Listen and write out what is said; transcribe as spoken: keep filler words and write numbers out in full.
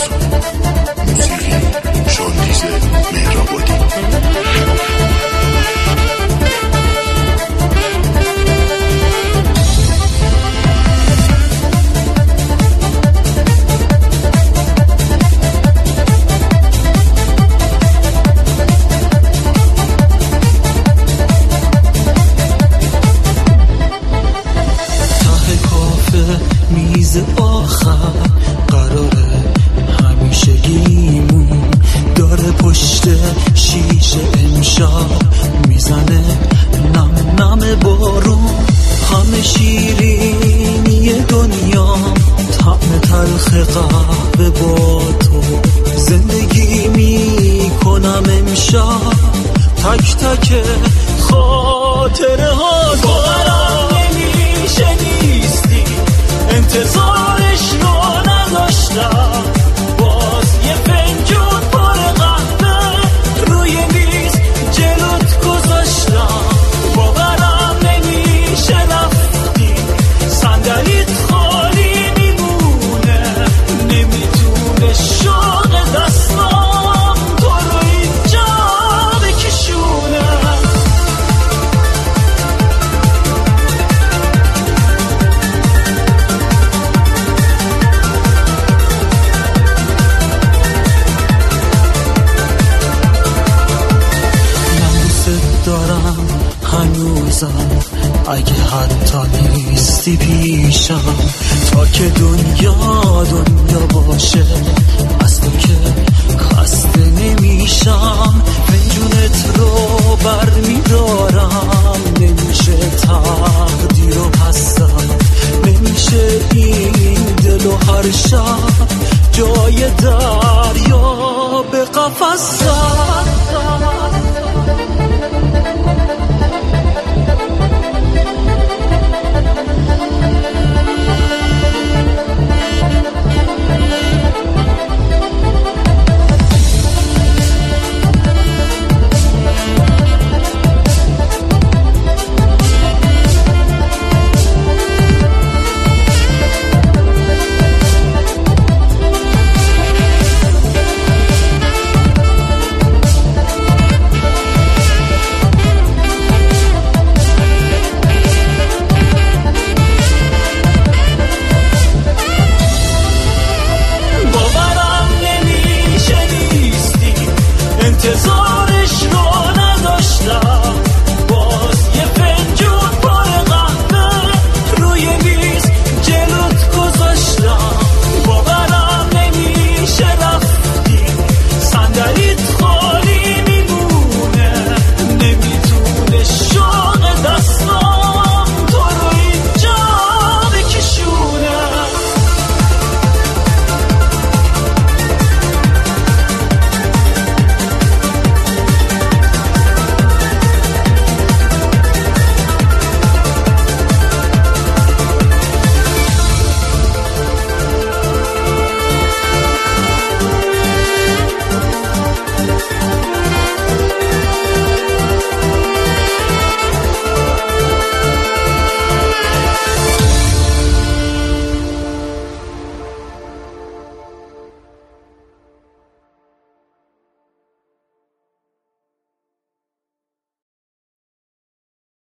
میز آخر قراره همیشگیمون داره پشت شیشه امشب میزنه نم نم بارون همه شیرینی دنیا طعم تلخ قهوه با تو زندگی میکنم امشب تک تک خاطره ها باورم نمیشه نیستی انتظارش رو نداشتم باز یه فنجون پر قهوه روی میز جلوت گذاشتم باورم نمیشه رفتی صندلیت خالی میمونه نمیتونه شوق دستام تو رو اینجا بکشونه دارم هنوزم اگه حتی نیستی پیشم تا که دنیا دنیا باشه از تو که خسته نمیشم فنجونت رو بر میدارم نمیشه تقدیر و پسم نمیشه این دل و هر شب جای دریا به قفسم